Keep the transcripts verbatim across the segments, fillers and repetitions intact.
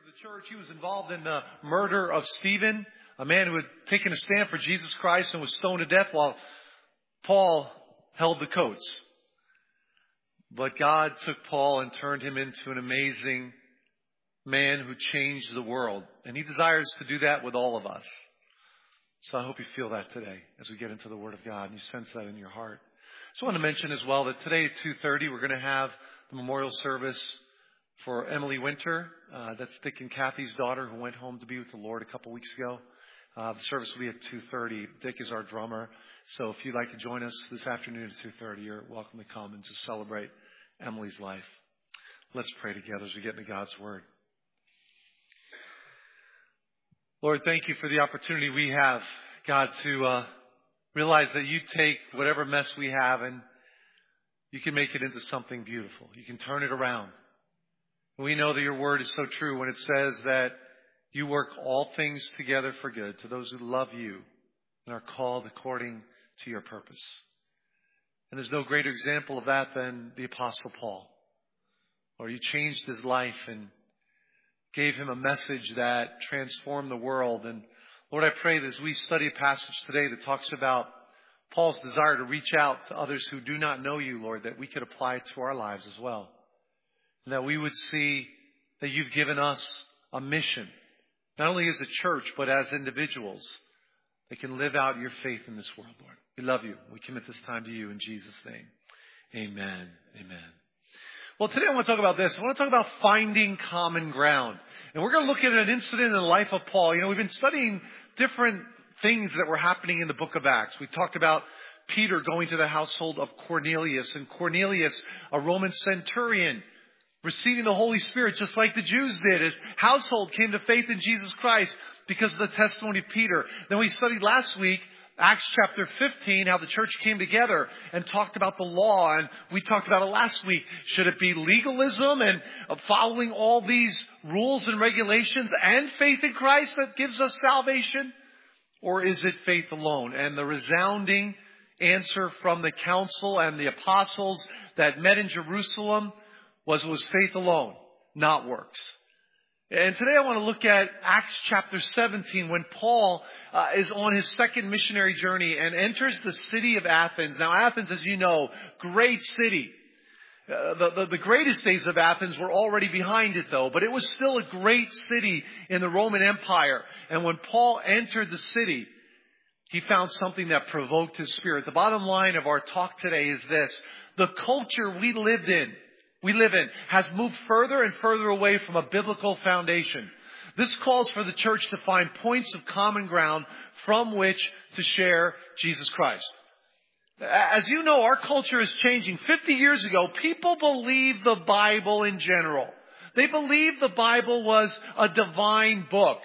the church. He was involved in the murder of Stephen, a man who had taken a stand for Jesus Christ and was stoned to death while Paul held the coats. But God took Paul and turned him into an amazing man who changed the world. And He desires to do that with all of us. So I hope you feel that today as we get into the Word of God and you sense that in your heart. I just want to mention as well that today at two thirty we're going to have the memorial service for Emily Winter. Uh, that's Dick and Kathy's daughter who went home to be with the Lord a couple weeks ago. Uh, the service will be at two thirty. Dick is our drummer. So if you'd like to join us this afternoon at two thirty, you're welcome to come and to celebrate Emily's life. Let's pray together as we get into God's Word. Lord, thank you for the opportunity we have, God, to uh, realize that you take whatever mess we have and you can make it into something beautiful. You can turn it around. We know that your word is so true when it says that you work all things together for good to those who love you and are called according to your purpose. And there's no greater example of that than the Apostle Paul. Lord, you changed his life and gave him a message that transformed the world. And Lord, I pray that as we study a passage today that talks about Paul's desire to reach out to others who do not know you, Lord, that we could apply it to our lives as well. And that we would see that you've given us a mission, not only as a church, but as individuals that can live out your faith in this world, Lord. We love you. We commit this time to you in Jesus' name. Amen. Amen. Well, today I want to talk about this. I want to talk about finding common ground. And we're going to look at an incident in the life of Paul. You know, we've been studying different things that were happening in the book of Acts. We talked about Peter going to the household of Cornelius, and Cornelius, a Roman centurion, receiving the Holy Spirit just like the Jews did. His household came to faith in Jesus Christ because of the testimony of Peter. Then we studied last week Acts chapter fifteen, how the church came together and talked about the law. And we talked about it last week. Should it be legalism and following all these rules and regulations and faith in Christ that gives us salvation? Or is it faith alone? And the resounding answer from the council and the apostles that met in Jerusalem was it was faith alone, not works. And today I want to look at Acts chapter seventeen when Paul Uh, is on his second missionary journey and enters the city of Athens. Now, Athens, as you know, great city. Uh, the, the, the greatest days of Athens were already behind it, though. But it was still a great city in the Roman Empire. And when Paul entered the city, he found something that provoked his spirit. The bottom line of our talk today is this. The culture we lived in, we live in, has moved further and further away from a biblical foundation. This calls for the church to find points of common ground from which to share Jesus Christ. As you know, our culture is changing. fifty years ago, people believed the Bible in general. They believed the Bible was a divine book,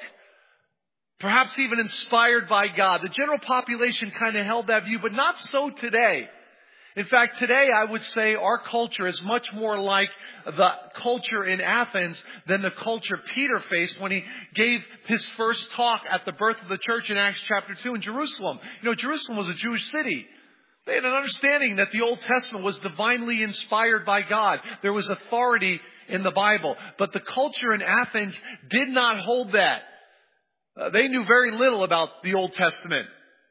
perhaps even inspired by God. The general population kind of held that view, but not so today. In fact, today I would say our culture is much more like the culture in Athens than the culture Peter faced when he gave his first talk at the birth of the church in Acts chapter two in Jerusalem. You know, Jerusalem was a Jewish city. They had an understanding that the Old Testament was divinely inspired by God. There was authority in the Bible. But the culture in Athens did not hold that. Uh, they knew very little about the Old Testament.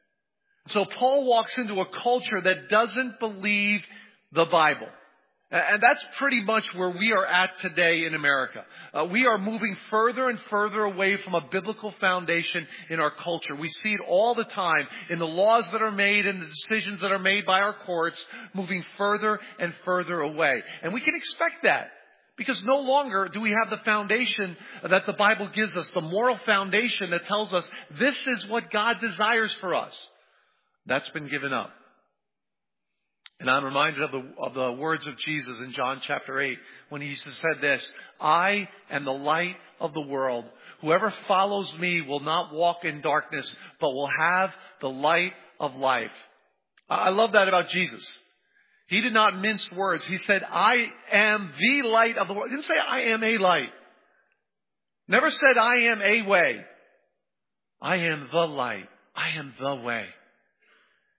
So Paul walks into a culture that doesn't believe the Bible. And that's pretty much where we are at today in America. Uh, we are moving further and further away from a biblical foundation in our culture. We see it all the time in the laws that are made and the decisions that are made by our courts, moving further and further away. And we can expect that because no longer do we have the foundation that the Bible gives us, the moral foundation that tells us this is what God desires for us. That's been given up. And I'm reminded of the, of the words of Jesus in John chapter eight when he said this, I am the light of the world. Whoever follows me will not walk in darkness, but will have the light of life. I love that about Jesus. He did not mince words. He said, I am the light of the world. He didn't say, I am a light. Never said, I am a way. I am the light. I am the way.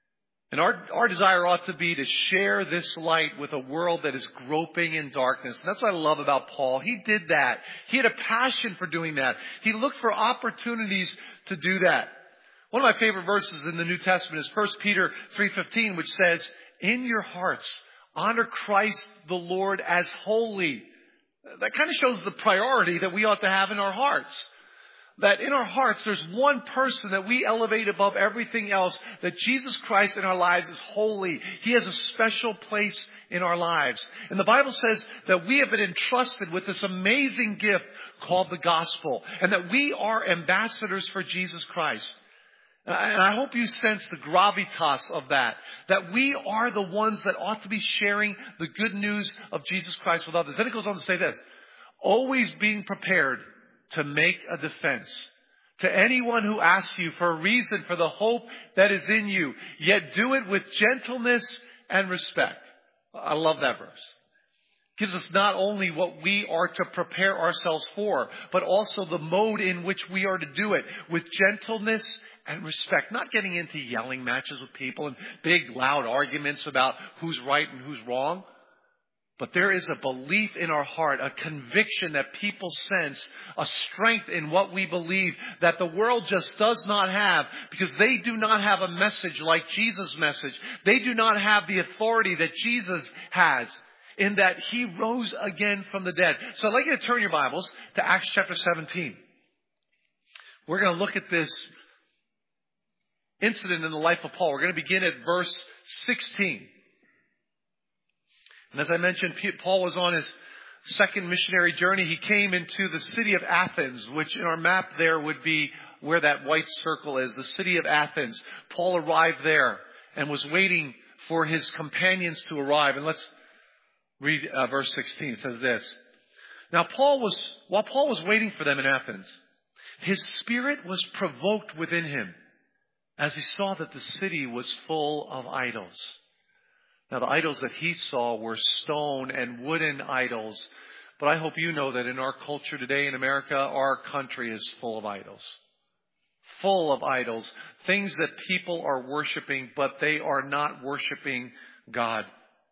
And our, our desire ought to be to share this light with a world that is groping in darkness. And that's what I love about Paul. He did that. He had a passion for doing that. He looked for opportunities to do that. One of my favorite verses in the New Testament is First Peter three fifteen, which says, in your hearts, honor Christ the Lord as holy. That kind of shows the priority that we ought to have in our hearts. That in our hearts, there's one person that we elevate above everything else, that Jesus Christ in our lives is holy. He has a special place in our lives. And the Bible says that we have been entrusted with this amazing gift called the gospel, and that we are ambassadors for Jesus Christ. And I hope you sense the gravitas of that, that we are the ones that ought to be sharing the good news of Jesus Christ with others. Then it goes on to say this, always being prepared to make a defense to anyone who asks you for a reason for the hope that is in you, yet do it with gentleness and respect. I love that verse. It gives us not only what we are to prepare ourselves for, but also the mode in which we are to do it with gentleness and respect. Not getting into yelling matches with people and big loud arguments about who's right and who's wrong. But there is a belief in our heart, a conviction that people sense, a strength in what we believe that the world just does not have, because they do not have a message like Jesus' message. They do not have the authority that Jesus has, in that He rose again from the dead. So I'd like you to turn your Bibles to Acts chapter seventeen. We're going to look at this incident in the life of Paul. We're going to begin at verse sixteen. And as I mentioned, Paul was on his second missionary journey. He came into the city of Athens, which in our map there would be where that white circle is, the city of Athens. Paul arrived there and was waiting for his companions to arrive. And let's read uh, verse sixteen. It says this. Now Paul was, while Paul was waiting for them in Athens, his spirit was provoked within him as he saw that the city was full of idols. Now, the idols that he saw were stone and wooden idols. But I hope you know that in our culture today in America, our country is full of idols. Full of idols. Things that people are worshiping, but they are not worshiping God.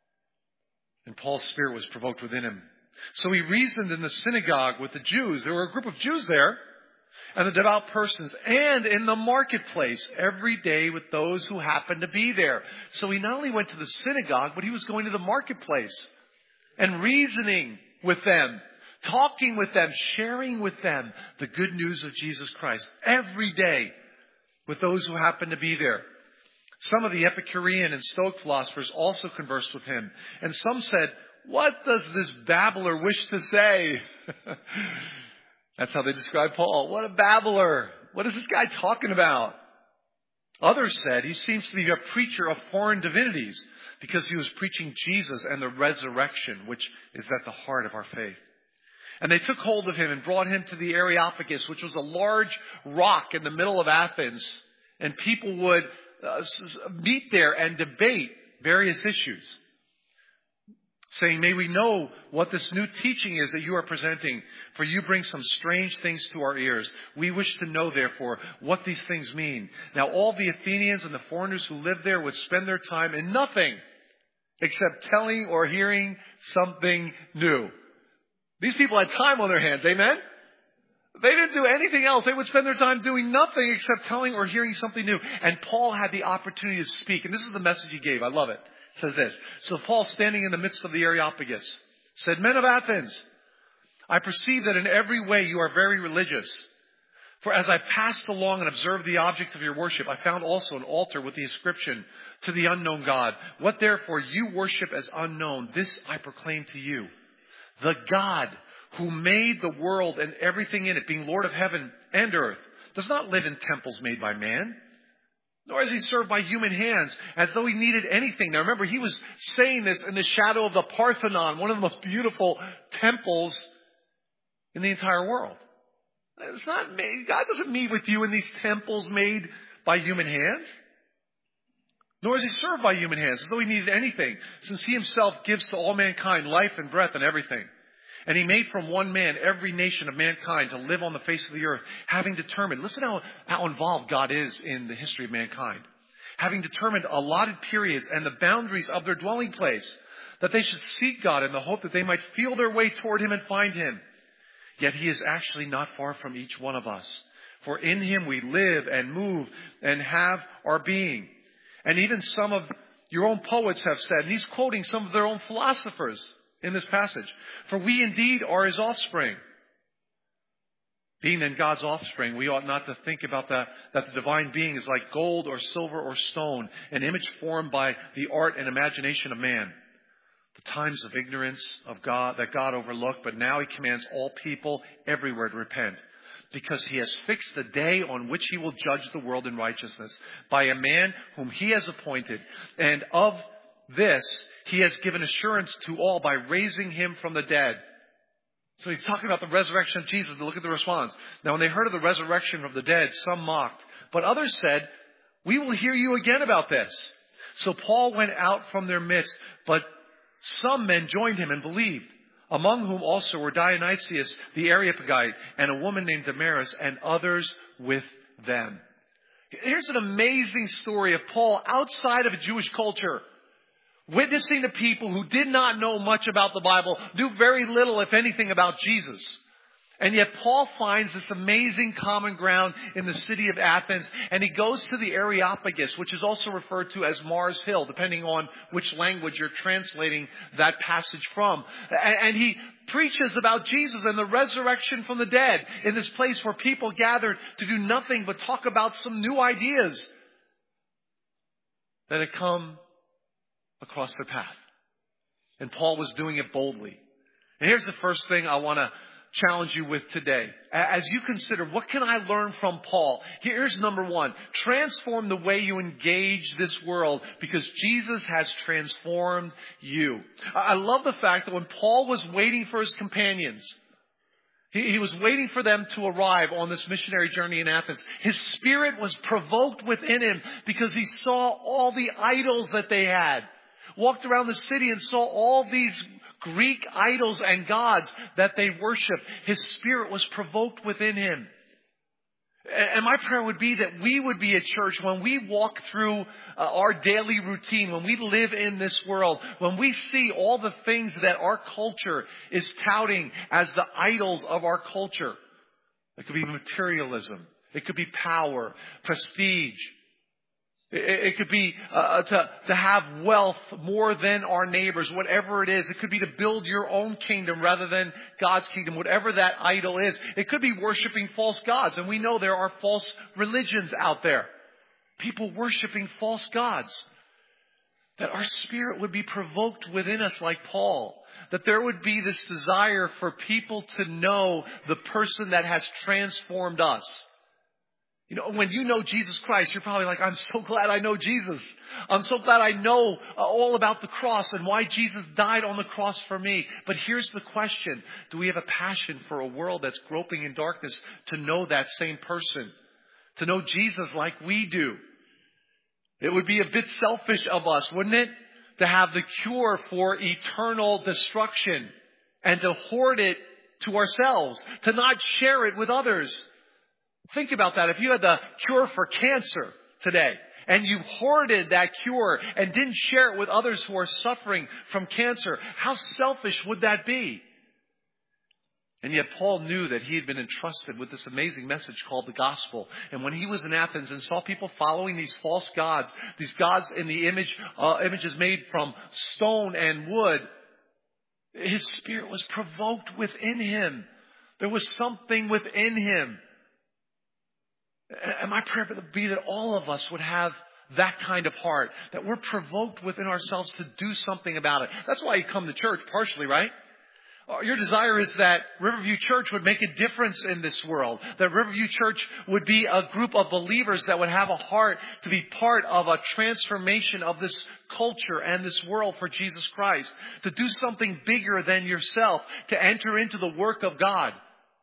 And Paul's spirit was provoked within him. So he reasoned in the synagogue with the Jews. There were a group of Jews there, and the devout persons, and in the marketplace every day with those who happened to be there. So he not only went to the synagogue, but he was going to the marketplace and reasoning with them, talking with them, sharing with them the good news of Jesus Christ every day with those who happened to be there. Some of the Epicurean and Stoic philosophers also conversed with him, and some said, "What does this babbler wish to say?" That's how they describe Paul. What a babbler. What is this guy talking about? Others said he seems to be a preacher of foreign divinities because he was preaching Jesus and the resurrection, which is at the heart of our faith. And they took hold of him and brought him to the Areopagus, which was a large rock in the middle of Athens. And people would uh, meet there and debate various issues, saying, "May we know what this new teaching is that you are presenting, for you bring some strange things to our ears. We wish to know, therefore, what these things mean." Now all the Athenians and the foreigners who lived there would spend their time in nothing except telling or hearing something new. These people had time on their hands, amen? They didn't do anything else. They would spend their time doing nothing except telling or hearing something new. And Paul had the opportunity to speak, and this is the message he gave. I love it. It says this. So Paul, standing in the midst of the Areopagus, said, "Men of Athens, I perceive that in every way you are very religious. For as I passed along and observed the objects of your worship, I found also an altar with the inscription, 'To the unknown God.' What therefore you worship as unknown, this I proclaim to you. The God who made the world and everything in it, being Lord of heaven and earth, does not live in temples made by man, nor is he served by human hands as though he needed anything." Now remember, he was saying this in the shadow of the Parthenon, one of the most beautiful temples in the entire world. It's not made, God doesn't meet with you in these temples made by human hands. Nor is he served by human hands as though he needed anything, since he himself gives to all mankind life and breath and everything. And he made from one man every nation of mankind to live on the face of the earth, having determined, listen how, how involved God is in the history of mankind, having determined allotted periods and the boundaries of their dwelling place, that they should seek God in the hope that they might feel their way toward Him and find Him. Yet He is actually not far from each one of us. For in Him we live and move and have our being. And even some of your own poets have said, and he's quoting some of their own philosophers in this passage, for we indeed are His offspring. Being then God's offspring, we ought not to think about that, that the divine being is like gold or silver or stone, an image formed by the art and imagination of man. The times of ignorance of God that God overlooked, but now He commands all people everywhere to repent, because He has fixed the day on which He will judge the world in righteousness by a man whom He has appointed. And of this He has given assurance to all by raising Him from the dead. So He's talking about the resurrection of Jesus. Look at the response. Now, when they heard of the resurrection of the dead, some mocked, but others said, we will hear you again about this. So Paul went out from their midst, but some men joined him and believed, among whom also were Dionysius the Areopagite and a woman named Damaris and others with them. Here's an amazing story of Paul outside of a Jewish culture, witnessing to people who did not know much about the Bible, knew very little, if anything, about Jesus. And yet Paul finds this amazing common ground in the city of Athens, and he goes to the Areopagus, which is also referred to as Mars Hill, depending on which language you're translating that passage from. And he preaches about Jesus and the resurrection from the dead in this place where people gathered to do nothing but talk about some new ideas that had come across their path. And Paul was doing it boldly. And here's the first thing I want to challenge you with today. As you consider, what can I learn from Paul? Here's number one. Transform the way you engage this world, because Jesus has transformed you. I love the fact that when Paul was waiting for his companions, he, he was waiting for them to arrive on this missionary journey in Athens. His spirit was provoked within him because he saw all the idols that they had. Walked around the city and saw all these Greek idols and gods that they worship. His spirit was provoked within him. And my prayer would be that we would be a church when we walk through uh, our daily routine, when we live in this world, when we see all the things that our culture is touting as the idols of our culture. It could be materialism. It could be power, prestige. It could be uh, to, to have wealth more than our neighbors, whatever it is. It could be to build your own kingdom rather than God's kingdom, whatever that idol is. It could be worshiping false gods. And we know there are false religions out there. People worshiping false gods. That our spirit would be provoked within us like Paul. That there would be this desire for people to know the person that has transformed us. You know, when you know Jesus Christ, you're probably like, I'm so glad I know Jesus. I'm so glad I know uh, all about the cross and why Jesus died on the cross for me. But here's the question. Do we have a passion for a world that's groping in darkness to know that same person? To know Jesus like we do? It would be a bit selfish of us, wouldn't it? To have the cure for eternal destruction and to hoard it to ourselves, to not share it with others. Think about that. If you had the cure for cancer today and you hoarded that cure and didn't share it with others who are suffering from cancer, how selfish would that be? And yet Paul knew that he had been entrusted with this amazing message called the gospel. And when he was in Athens and saw people following these false gods, these gods in the image, uh, images made from stone and wood, his spirit was provoked within him. There was something within him. And my prayer would be that all of us would have that kind of heart, that we're provoked within ourselves to do something about it. That's why you come to church, partially, right? Your desire is that Riverview Church would make a difference in this world, that Riverview Church would be a group of believers that would have a heart to be part of a transformation of this culture and this world for Jesus Christ, to do something bigger than yourself, to enter into the work of God.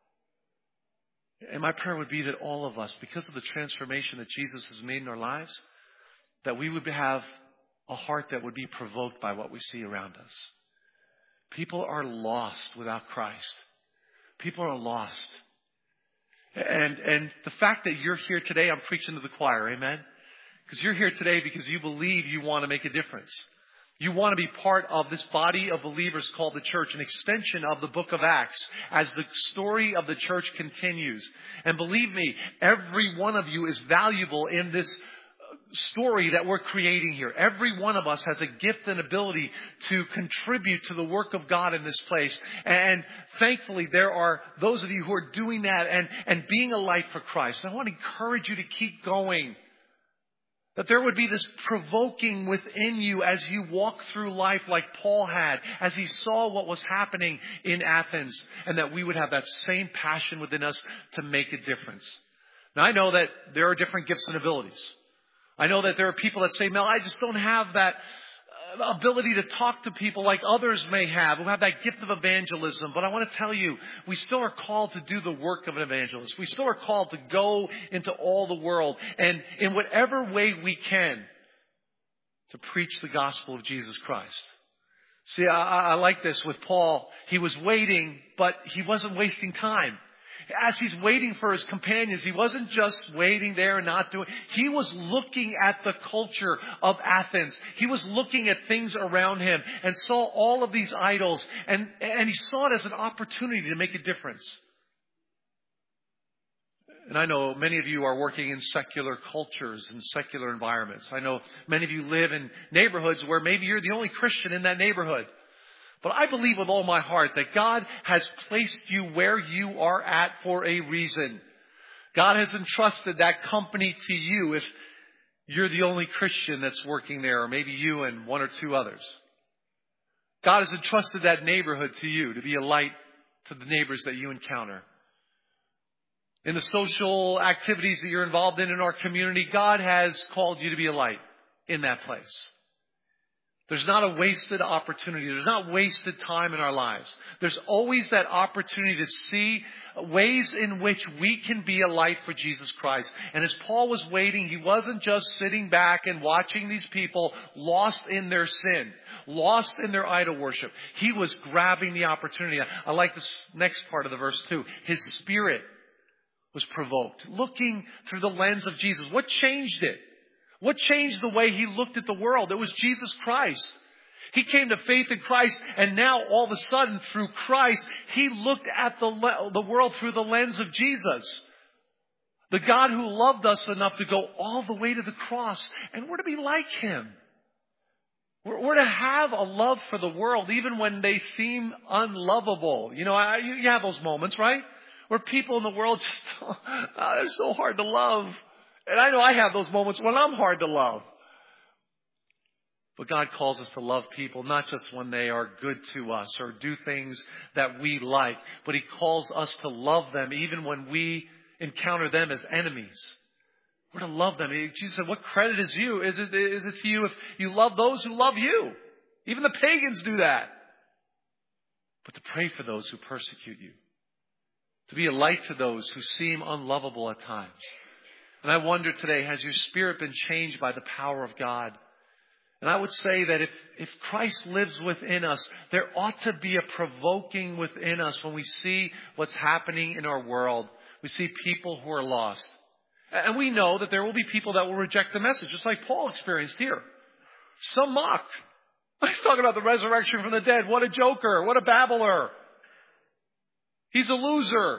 And my prayer would be that all of us, because of the transformation that Jesus has made in our lives, that we would have a heart that would be provoked by what we see around us. People are lost without Christ. People are lost. And, and the fact that you're here today, I'm preaching to the choir, amen? Because you're here today because you believe you want to make a difference. You want to be part of this body of believers called the church, an extension of the book of Acts as the story of the church continues. And believe me, every one of you is valuable in this story that we're creating here. Every one of us has a gift and ability to contribute to the work of God in this place. And thankfully, there are those of you who are doing that and, and being a light for Christ. And I want to encourage you to keep going. That there would be this provoking within you as you walk through life like Paul had, as he saw what was happening in Athens, and that we would have that same passion within us to make a difference. Now, I know that there are different gifts and abilities. I know that there are people that say, Mel, I just don't have that ability to talk to people like others may have, who have that gift of evangelism. But I want to tell you, we still are called to do the work of an evangelist. We still are called to go into all the world and in whatever way we can to preach the gospel of Jesus Christ. See, I, I like this with Paul. He was waiting, but he wasn't wasting time. As he's waiting for his companions, he wasn't just waiting there and not doing. He was looking at the culture of Athens. He was looking at things around him and saw all of these idols. And, and he saw it as an opportunity to make a difference. And I know many of you are working in secular cultures and secular environments. I know many of you live in neighborhoods where maybe you're the only Christian in that neighborhood. But I believe with all my heart that God has placed you where you are at for a reason. God has entrusted that company to you if you're the only Christian that's working there, or maybe you and one or two others. God has entrusted that neighborhood to you to be a light to the neighbors that you encounter. In the social activities that you're involved in in our community, God has called you to be a light in that place. There's not a wasted opportunity. There's not wasted time in our lives. There's always that opportunity to see ways in which we can be a light for Jesus Christ. And as Paul was waiting, he wasn't just sitting back and watching these people lost in their sin, lost in their idol worship. He was grabbing the opportunity. I like this next part of the verse too. His spirit was provoked, looking through the lens of Jesus. What changed it? What changed the way he looked at the world? It was Jesus Christ. He came to faith in Christ, and now all of a sudden, through Christ, he looked at the, the world through the lens of Jesus. The God who loved us enough to go all the way to the cross. And we're to be like him. We're, we're to have a love for the world, even when they seem unlovable. You know, I, you, you have those moments, right? Where people in the world just, oh, they're so hard to love. And I know I have those moments when I'm hard to love. But God calls us to love people, not just when they are good to us or do things that we like, but he calls us to love them even when we encounter them as enemies. We're to love them. Jesus said, what credit is you? Is it, is it to you if you love those who love you? Even the pagans do that. But to pray for those who persecute you. To be a light to those who seem unlovable at times. And I wonder today, has your spirit been changed by the power of God? And I would say that if, if Christ lives within us, there ought to be a provoking within us when we see what's happening in our world. We see people who are lost. And we know that there will be people that will reject the message, just like Paul experienced here. Some mocked. He's talking about the resurrection from the dead. What a joker. What a babbler. He's a loser.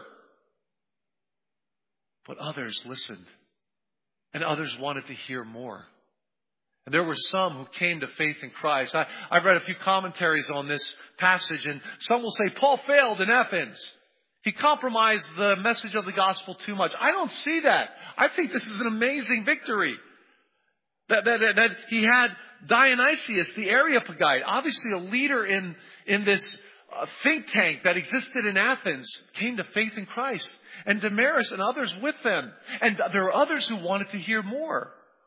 But others listened. And others wanted to hear more. And there were some who came to faith in Christ. I, I've read a few commentaries on this passage, and some will say Paul failed in Athens. He compromised the message of the gospel too much. I don't see that. I think this is an amazing victory. That, that, that, that he had Dionysius, the Areopagite, obviously a leader in, in this uh, think tank that existed in Athens, came to faith in Christ. And Damaris and others with them. And there are others who wanted to hear more.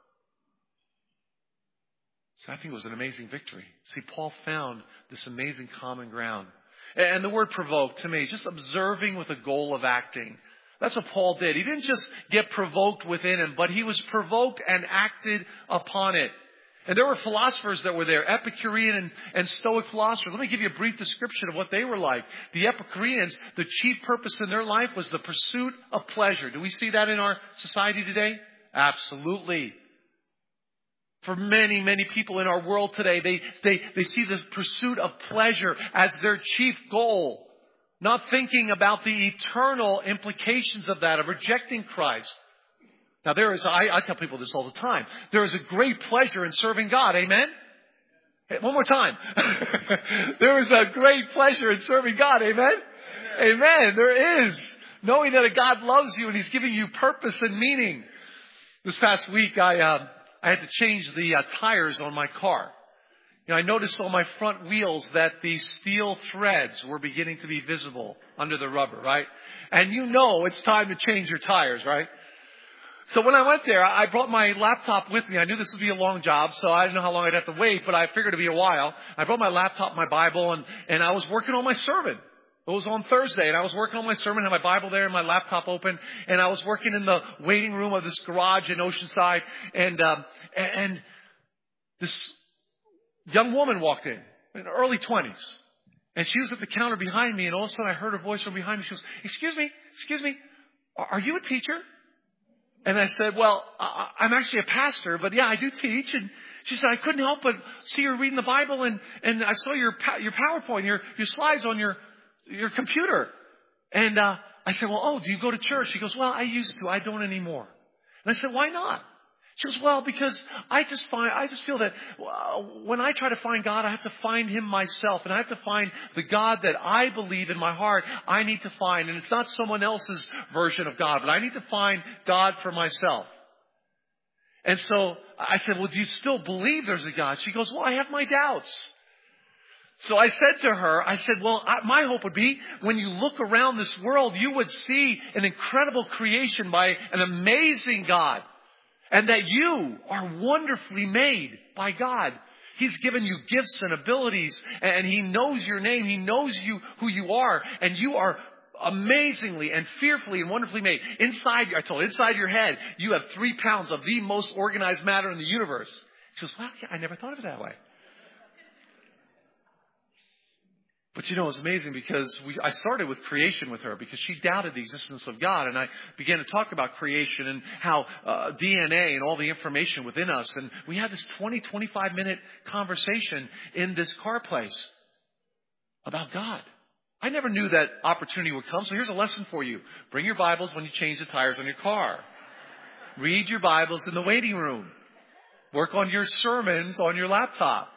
So I think it was an amazing victory. See, Paul found this amazing common ground. And the word provoked to me, just observing with a goal of acting. That's what Paul did. He didn't just get provoked within him, but he was provoked and acted upon it. And there were philosophers that were there, Epicurean and, and Stoic philosophers. Let me give you a brief description of what they were like. The Epicureans, the chief purpose in their life was the pursuit of pleasure. Do we see that in our society today? Absolutely. For many, many people in our world today, they, they, they see the pursuit of pleasure as their chief goal, not thinking about the eternal implications of that, of rejecting Christ. Now there is, I, I tell people this all the time, there is a great pleasure in serving God, amen? Hey, one more time. There is a great pleasure in serving God, amen? Amen? Amen. There is. Knowing that a God loves you and He's giving you purpose and meaning. This past week, I, uh, I had to change the uh, tires on my car. You know, I noticed on my front wheels that the steel threads were beginning to be visible under the rubber, right? And you know it's time to change your tires, right? So when I went there, I brought my laptop with me. I knew this would be a long job, so I didn't know how long I'd have to wait, but I figured it'd be a while. I brought my laptop, my Bible, and, and I was working on my sermon. It was on Thursday, and I was working on my sermon, had my Bible there and my laptop open, and I was working in the waiting room of this garage in Oceanside, and um, and this young woman walked in, in her early twenties, and she was at the counter behind me, and all of a sudden I heard her voice from behind me. She goes, "Excuse me, excuse me, are you a teacher?" And I said, "Well, I'm actually a pastor, but yeah, I do teach." And she said, "I couldn't help but see you reading the Bible, and and I saw your your PowerPoint, your your slides on your." your computer. And uh, I said, "Well, oh, do you go to church?" She goes, "Well, I used to. I don't anymore." And I said, "Why not?" She goes, "Well, because I just find, I just feel that well, when I try to find God, I have to find Him myself. And I have to find the God that I believe in my heart I need to find. And it's not someone else's version of God, but I need to find God for myself." And so I said, "Well, do you still believe there's a God?" She goes, "Well, I have my doubts." So I said to her, I said, well, I, my hope would be when you look around this world, you would see an incredible creation by an amazing God. And that you are wonderfully made by God. He's given you gifts and abilities, and He knows your name. He knows you, who you are, and you are amazingly and fearfully and wonderfully made. Inside, I told her, inside your head, you have three pounds of the most organized matter in the universe. She goes, "Well, I never thought of it that way." But you know, it's amazing because we, I started with creation with her because she doubted the existence of God. And I began to talk about creation and how uh, D N A and all the information within us. And we had this twenty, twenty-five minute conversation in this car place about God. I never knew that opportunity would come. So here's a lesson for you. Bring your Bibles when you change the tires on your car. Read your Bibles in the waiting room. Work on your sermons on your laptop.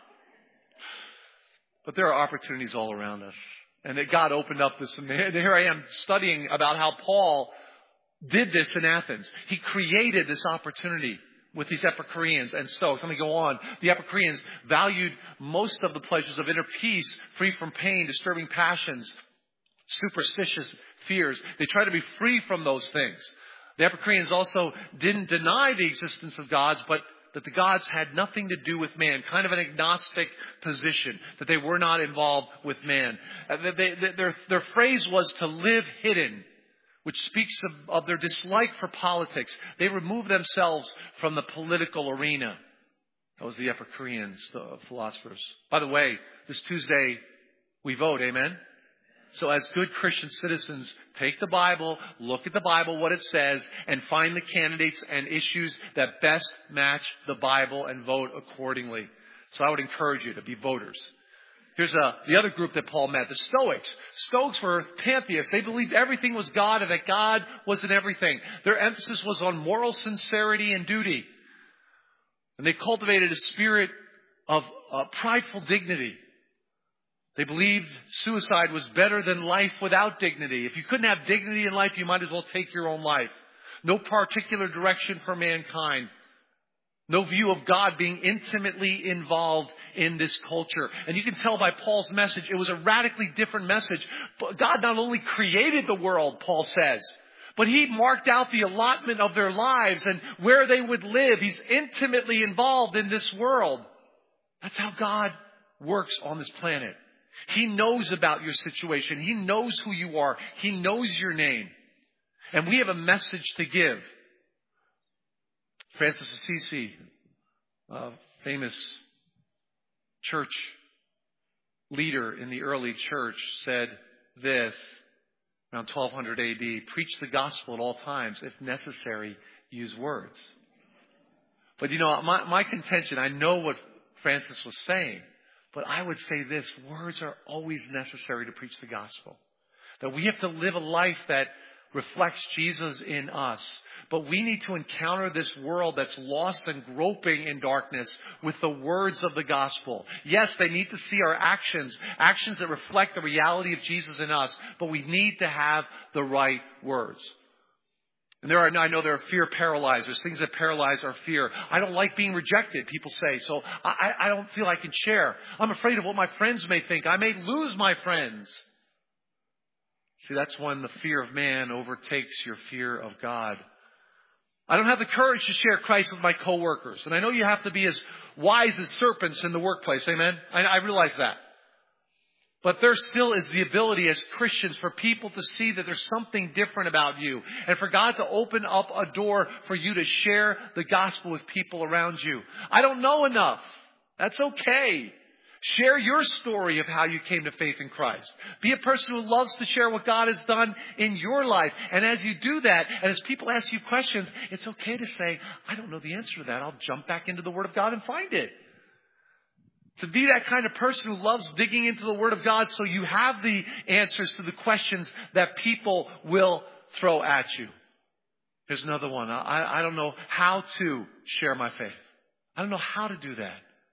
But there are opportunities all around us. And that God opened up this. And here I am studying about how Paul did this in Athens. He created this opportunity with these Epicureans and Stoics. Let me go on. The Epicureans valued most of the pleasures of inner peace, free from pain, disturbing passions, superstitious fears. They tried to be free from those things. The Epicureans also didn't deny the existence of gods, but that the gods had nothing to do with man, kind of an agnostic position, that they were not involved with man. Uh, they, they, their, their phrase was to live hidden, which speaks of, of their dislike for politics. They removed themselves from the political arena. That was the Epicureans, the philosophers. By the way, this Tuesday we vote, amen? So as good Christian citizens, take the Bible, look at the Bible, what it says, and find the candidates and issues that best match the Bible and vote accordingly. So I would encourage you to be voters. Here's a, the other group that Paul met, the Stoics. Stoics were pantheists. They believed everything was God and that God was in everything. Their emphasis was on moral sincerity and duty. And they cultivated a spirit of uh, prideful dignity. They believed suicide was better than life without dignity. If you couldn't have dignity in life, you might as well take your own life. No particular direction for mankind. No view of God being intimately involved in this culture. And you can tell by Paul's message, it was a radically different message. But God not only created the world, Paul says, but He marked out the allotment of their lives and where they would live. He's intimately involved in this world. That's how God works on this planet. He knows about your situation. He knows who you are. He knows your name. And we have a message to give. Francis Assisi, a famous church leader in the early church, said this around twelve hundred A D, "Preach the gospel at all times. If necessary, use words." But you know, my, my contention, I know what Francis was saying, but I would say this: words are always necessary to preach the gospel. That we have to live a life that reflects Jesus in us. But we need to encounter this world that's lost and groping in darkness with the words of the gospel. Yes, they need to see our actions, actions that reflect the reality of Jesus in us, but we need to have the right words. And there are, I know there are fear paralyzers, things that paralyze our fear. I don't like being rejected, people say, so I, I don't feel I can share. I'm afraid of what my friends may think. I may lose my friends. See, that's when the fear of man overtakes your fear of God. I don't have the courage to share Christ with my coworkers. And I know you have to be as wise as serpents in the workplace. Amen? I, I realize that. But there still is the ability as Christians for people to see that there's something different about you. And for God to open up a door for you to share the gospel with people around you. I don't know enough. That's okay. Share your story of how you came to faith in Christ. Be a person who loves to share what God has done in your life. And as you do that, and as people ask you questions, it's okay to say, I don't know the answer to that. I'll jump back into the Word of God and find it. To be that kind of person who loves digging into the Word of God so you have the answers to the questions that people will throw at you. Here's another one. I, I don't know how to share my faith. I don't know how to do that.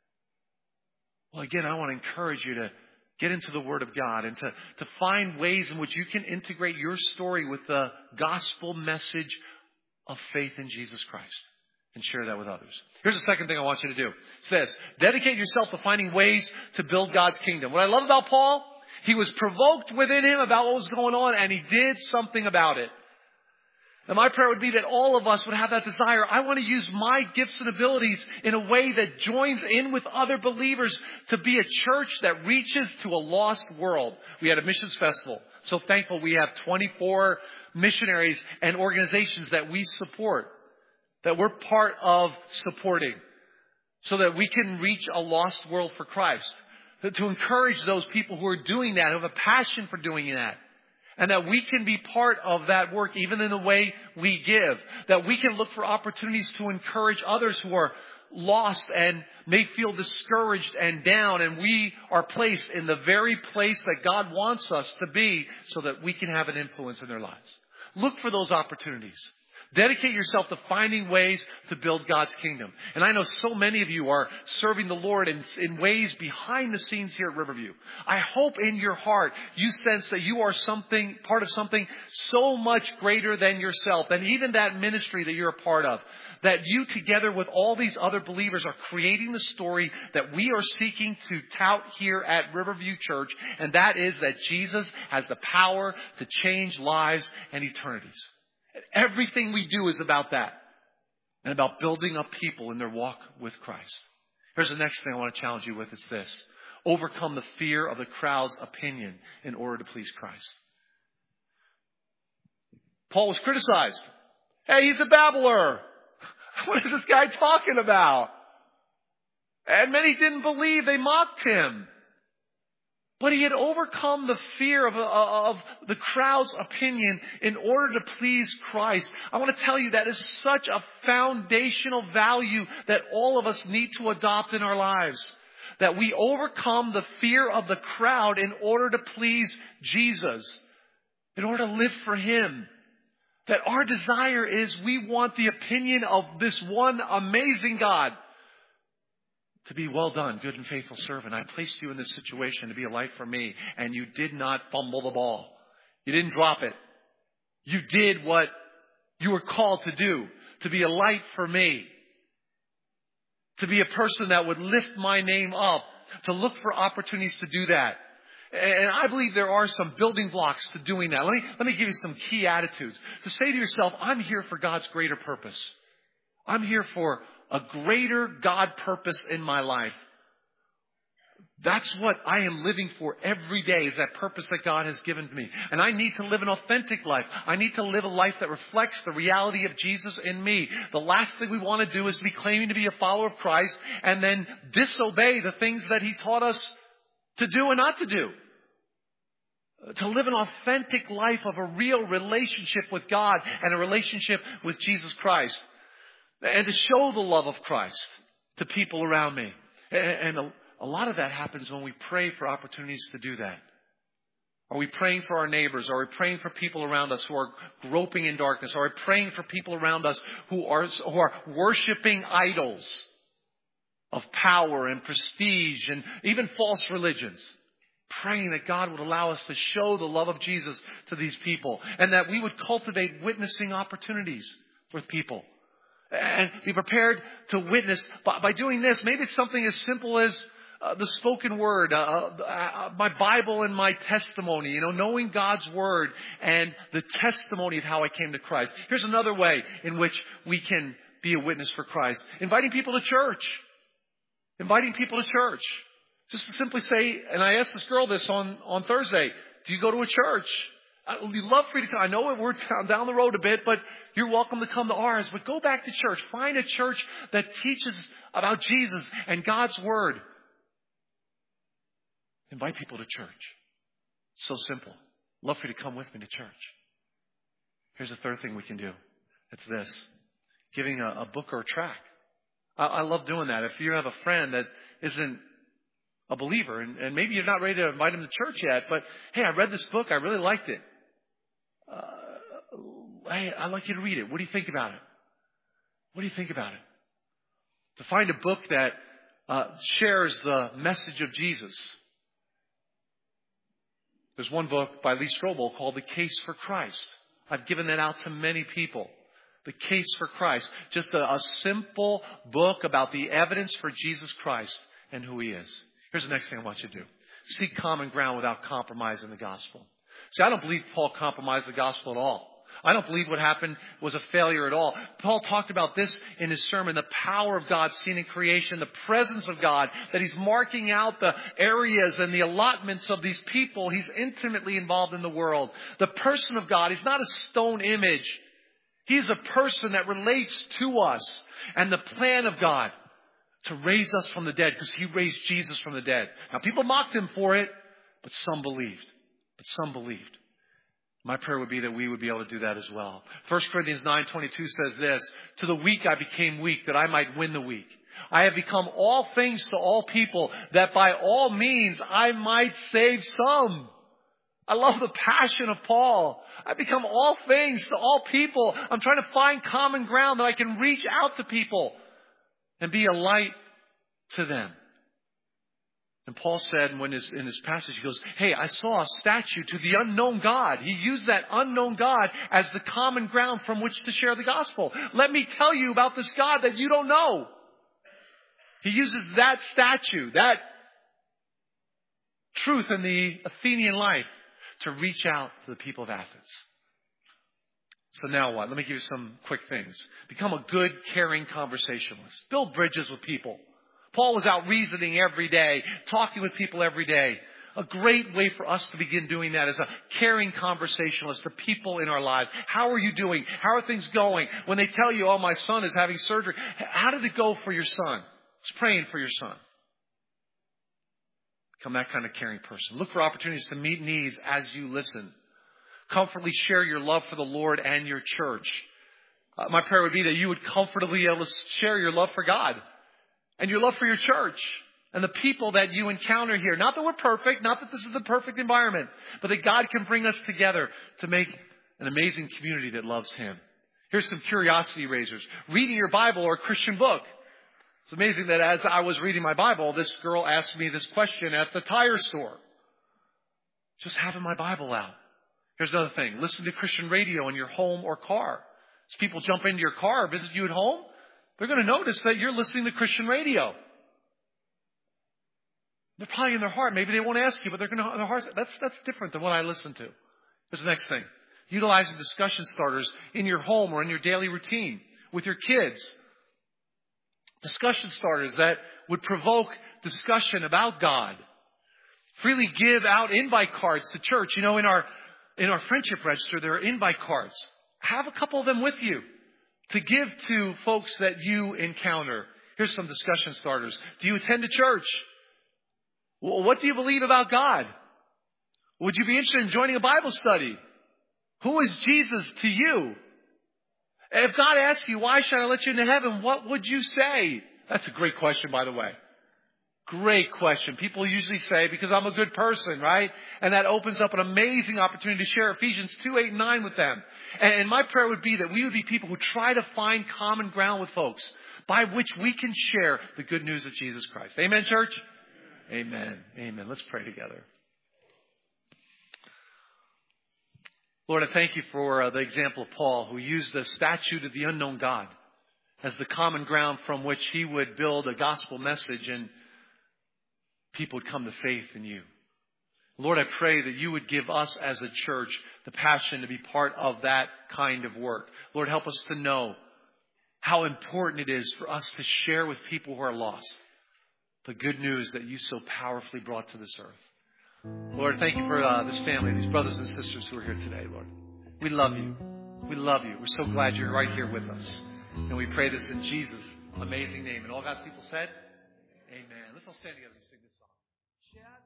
Well, again, I want to encourage you to get into the Word of God and to, to find ways in which you can integrate your story with the gospel message of faith in Jesus Christ and share that with others. Here's the second thing I want you to do. It's this. Dedicate yourself to finding ways to build God's kingdom. What I love about Paul, he was provoked within him about what was going on, and he did something about it. And my prayer would be that all of us would have that desire. I want to use my gifts and abilities in a way that joins in with other believers to be a church that reaches to a lost world. We had a missions festival. So thankful we have twenty-four missionaries and organizations that we support, that we're part of supporting, so that we can reach a lost world for Christ. To encourage those people who are doing that, who have a passion for doing that. And that we can be part of that work even in the way we give. That we can look for opportunities to encourage others who are lost and may feel discouraged and down. And we are placed in the very place that God wants us to be so that we can have an influence in their lives. Look for those opportunities. Dedicate yourself to finding ways to build God's kingdom. And I know so many of you are serving the Lord in, in ways behind the scenes here at Riverview. I hope in your heart you sense that you are something, part of something so much greater than yourself, and even that ministry that you're a part of. That you together with all these other believers are creating the story that we are seeking to tout here at Riverview Church. And that is that Jesus has the power to change lives and eternities. Everything we do is about that. And about building up people in their walk with Christ. Here's the next thing I want to challenge you with. It's this. Overcome the fear of the crowd's opinion in order to please Christ. Paul was criticized. Hey, he's a babbler. What is this guy talking about? And many didn't believe. They mocked him. But he had overcome the fear of, of the crowd's opinion in order to please Christ. I want to tell you that is such a foundational value that all of us need to adopt in our lives. That we overcome the fear of the crowd in order to please Jesus. In order to live for Him. That our desire is we want the opinion of this one amazing God. To be well done, good and faithful servant. I placed you in this situation to be a light for me. And you did not fumble the ball. You didn't drop it. You did what you were called to do. To be a light for me. To be a person that would lift my name up. To look for opportunities to do that. And I believe there are some building blocks to doing that. Let me, let me give you some key attitudes. To say to yourself, I'm here for God's greater purpose. I'm here for a greater God purpose in my life. That's what I am living for every day, is that purpose that God has given to me. And I need to live an authentic life. I need to live a life that reflects the reality of Jesus in me. The last thing we want to do is be claiming to be a follower of Christ and then disobey the things that He taught us to do and not to do. To live an authentic life of a real relationship with God and a relationship with Jesus Christ. and to show the love of Christ to people around me. And a, a lot of that happens when we pray for opportunities to do that. Are we praying for our neighbors? Are we praying for people around us who are groping in darkness? Are we praying for people around us who are, who are worshiping idols of power and prestige and even false religions? Praying that God would allow us to show the love of Jesus to these people and that we would cultivate witnessing opportunities with people and be prepared to witness by, by doing this. Maybe it's something as simple as Uh, the spoken word, uh, uh, my Bible and my testimony, you know, knowing God's word and the testimony of how I came to Christ. Here's another way in which we can be a witness for Christ. Inviting people to church. Inviting people to church. Just to simply say, and I asked this girl this on, on Thursday, do you go to a church? We'd love for you to come. I know we're down the road a bit, but you're welcome to come to ours. But go back to church. Find a church that teaches about Jesus and God's word. Invite people to church. It's so simple. Love for you to come with me to church. Here's the third thing we can do. It's this. Giving a, a book or a tract. I, I love doing that. If you have a friend that isn't a believer, and, and maybe you're not ready to invite them to church yet, but hey, I read this book. I really liked it. Uh, hey, I'd like you to read it. What do you think about it? What do you think about it? To find a book that uh, shares the message of Jesus. There's one book by Lee Strobel called The Case for Christ. I've given that out to many people. The Case for Christ. Just a, a simple book about the evidence for Jesus Christ and who He is. Here's the next thing I want you to do. Seek common ground without compromising the gospel. See, I don't believe Paul compromised the gospel at all. I don't believe what happened was a failure at all. Paul talked about this in his sermon, the power of God seen in creation, the presence of God, that He's marking out the areas and the allotments of these people. He's intimately involved in the world. The person of God, He's not a stone image. He's a person that relates to us. And the plan of God to raise us from the dead, because He raised Jesus from the dead. Now, people mocked Him for it, but some believed. But some believed. My prayer would be that we would be able to do that as well. First Corinthians nine twenty-two says this, to the weak I became weak, that I might win the weak. I have become all things to all people, that by all means I might save some. I love the passion of Paul. I become all things to all people. I'm trying to find common ground that I can reach out to people and be a light to them. And Paul said when his, in his passage, he goes, hey, I saw a statue to the unknown God. He used that unknown God as the common ground from which to share the gospel. Let me tell you about this God that you don't know. He uses that statue, that truth in the Athenian life to reach out to the people of Athens. So now what? Let me give you some quick things. Become a good, caring conversationalist. Build bridges with people. Paul was out reasoning every day, talking with people every day. A great way for us to begin doing that is a caring conversationalist, the people in our lives. How are you doing? How are things going? When they tell you, oh, my son is having surgery, how did it go for your son? Just praying for your son. Become that kind of caring person. Look for opportunities to meet needs as you listen. Comfortably share your love for the Lord and your church. Uh, my prayer would be that you would comfortably be able to share your love for God. And your love for your church and the people that you encounter here. Not that we're perfect, not that this is the perfect environment, but that God can bring us together to make an amazing community that loves Him. Here's some curiosity raisers. Reading your Bible or a Christian book. It's amazing that as I was reading my Bible, this girl asked me this question at the tire store. Just having my Bible out. Here's another thing. Listen to Christian radio in your home or car. As people jump into your car or visit you at home, they're going to notice that you're listening to Christian radio. They're probably in their heart. Maybe they won't ask you, but they're going to, their hearts. That's, that's different than what I listen to. Here's the next thing. Utilizing discussion starters in your home or in your daily routine with your kids. Discussion starters that would provoke discussion about God. Freely give out invite cards to church. You know, in our, in our friendship register, there are invite cards. Have a couple of them with you to give to folks that you encounter. Here's some discussion starters. Do you attend a church? Well, what do you believe about God? Would you be interested in joining a Bible study? Who is Jesus to you? And if God asks you, why should I let you into heaven? What would you say? That's a great question, by the way. Great question. People usually say, because I'm a good person, right? And that opens up an amazing opportunity to share Ephesians two, eight, and nine with them. And my prayer would be that we would be people who try to find common ground with folks by which we can share the good news of Jesus Christ. Amen, church? Amen. Amen. Let's pray together. Lord, I thank you for uh, the example of Paul, who used the statute of the unknown God as the common ground from which he would build a gospel message and people would come to faith in you. Lord, I pray that you would give us as a church the passion to be part of that kind of work. Lord, help us to know how important it is for us to share with people who are lost the good news that you so powerfully brought to this earth. Lord, thank you for uh, this family, these brothers and sisters who are here today, Lord. We love you. We love you. We're so glad you're right here with us. And we pray this in Jesus' amazing name. And all God's people said, amen. Let's all stand together and sing this song.